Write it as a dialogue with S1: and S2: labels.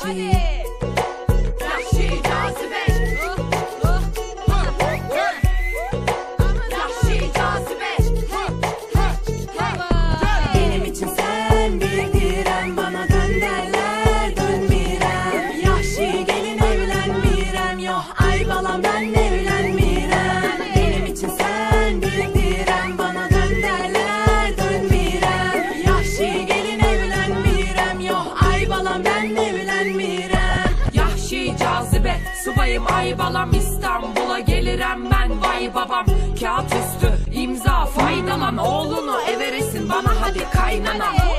S1: Yahşi cazibe. Yahşi cazibe.
S2: Benim için sen bir direm, bana dön derler dönmirem. Yahşi gelin evlenmirem, yok ay balam ben evlenmirem. Benim için sen bir direm, bana dön derler dönmirem. Yahşi gelin evlenmirem, yok ay balam ben evlenmirem.
S1: Yahşi cazibe, subayım ay balam, İstanbul'a gelirem ben vay babam. Kağıt üstü imza faydalan, oğlunu everesin bana hadi kaynana.